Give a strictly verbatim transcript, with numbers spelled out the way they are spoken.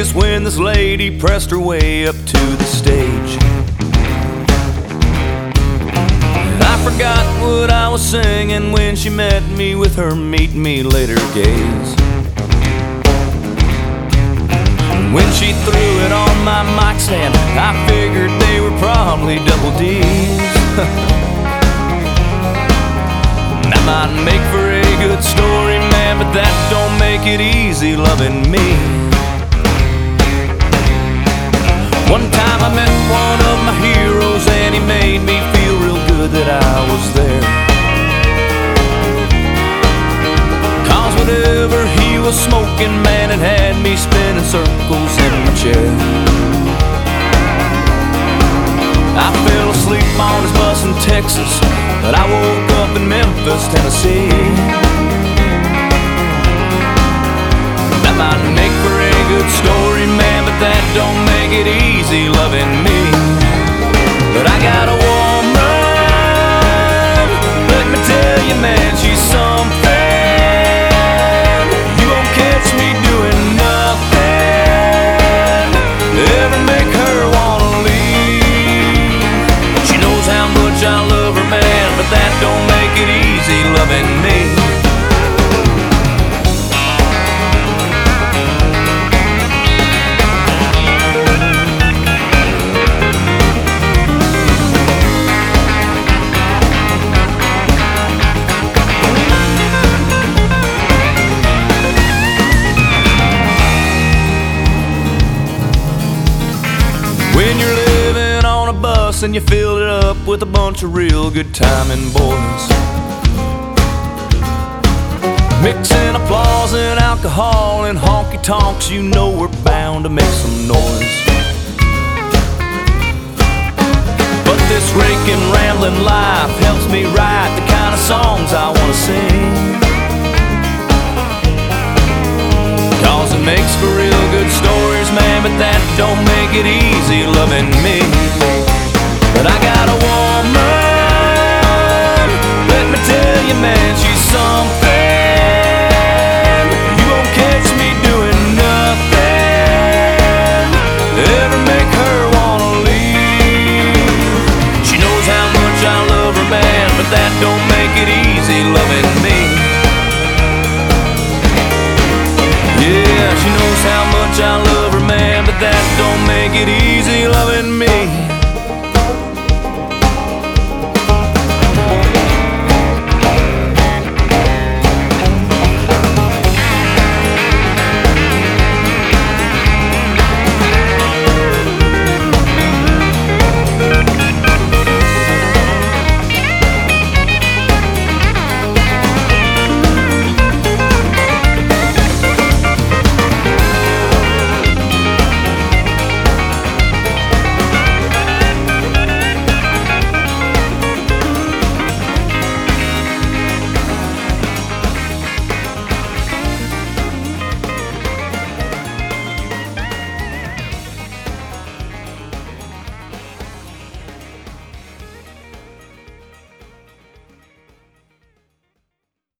is when this lady pressed her way up to the stage. I forgot what I was singing when she met me with her meet me later gaze. When she threw it on my mic stand, I figured they were probably double D's. That might make for a good story, man, but that don't make it easy loving me. One time I met one of my heroes and he made me feel real good that I was there. Cause whatever he was smoking, man, it had me spinning circles in my chair. I fell asleep on his bus in Texas, but I woke up in Memphis, Tennessee. That might make for a good story, man, but that don't make it easy loving me. But I got a woman, let me tell you, man, she's something. You won't catch me doing nothing to ever make her wanna leave. She knows how much I love her, man, but that don't make it easy loving me. When you're living on a bus and you fill it up with a bunch of real good timing boys, mixing applause and alcohol and honky-tonks, you know we're bound to make some noise. But this raking, rambling life helps me write the kind of songs I want to sing. Cause it makes for real good stories, man, but that don't make it easy loving me. But I got a woman, let me tell you, man, she's something. You won't catch me doing nothing to ever make her wanna leave. She knows how much I love her, man, but that don't make it easy loving me. Yeah, she knows how much I love her, man, but that don't make it easy.